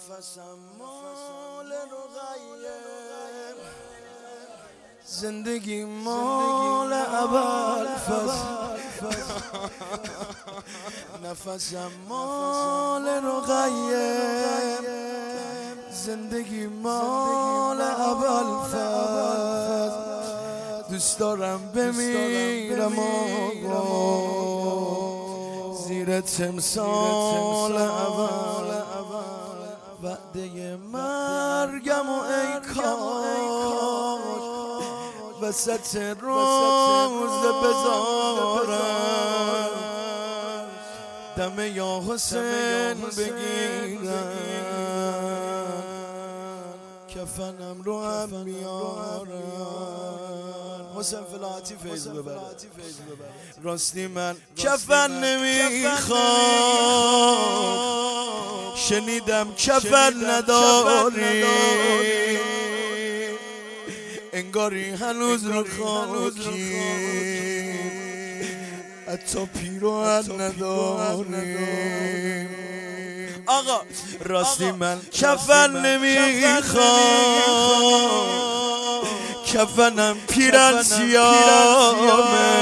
نفسم مال رقیه، زندگی مال ابوالفضل. نفسم مال رقیه، زندگی مال ابوالفضل. دوست دارم بمیرم آقا زیر تمثال اول، وعده مرگم و ای کاش وسط روز بذارم دم یا حسین بگیرم، کفنم رو هم میارم. حسین فلاحتی فیض ببره. راستی من کفن نمیخوام، شنیدم کفن نداری، انگاری هنوز رو خاکی حتی پیراهن نداری. آقا راستی من کفن نمیخوام، کفنم پیرن سیامه،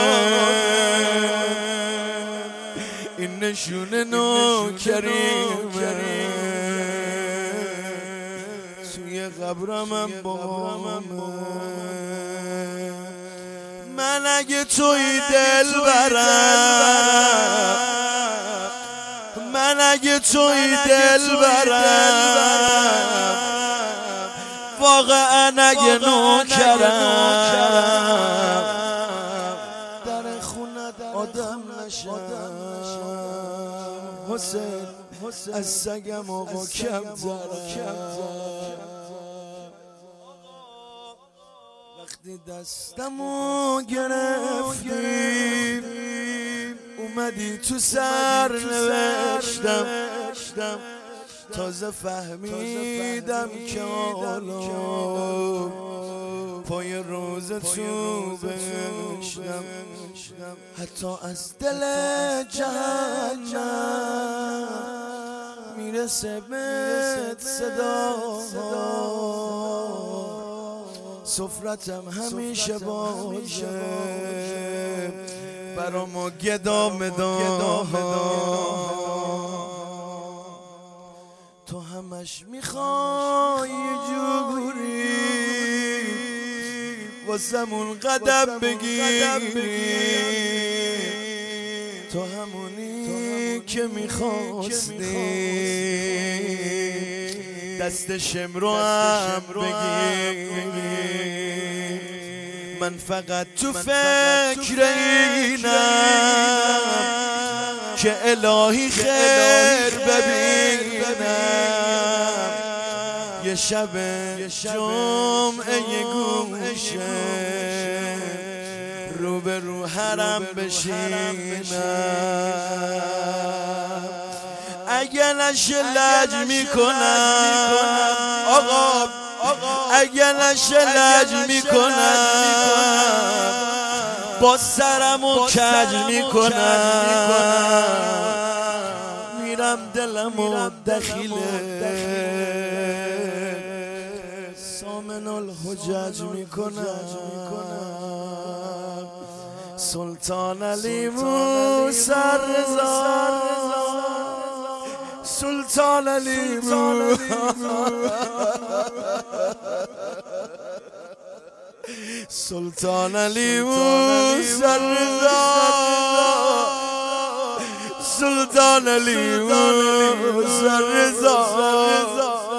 این نشونه نوکریمه، توی قبرمم بامه. من اگه توی دل برم، من اگه توی دل برم، واقعا اگه نوکرم در خونه آدم نشم. حسین از سگم آقا کم زرم، وقتی دستمو گرفتی اومدی تو سر نوشتم، تازه فهمیدم که حالا پای روز تو بشنم، حتی از دل جهنم میرسه بهت صدا. سفرتم همیشه باشه برامو گدا مدا، تو همش میخوای یه جوری واسمون قدم بگیری، تو همونی که میخواستی دست شمرو هم بگیری. من فقط تو فکر اینم که الهی خیر ببینم، یه شب جمعه گوشه رو به رو حرم بشینم. اگه نشه لج میکنم آقا، اگه نشه لج میکنم، با سرمو کج میکنم، میرم دلمو دخیله سامن الحجج میکنم. سلطان علی موسی رضا، سلطان علی سلطان علی موسی رضا، سلطان علی موسی رضا.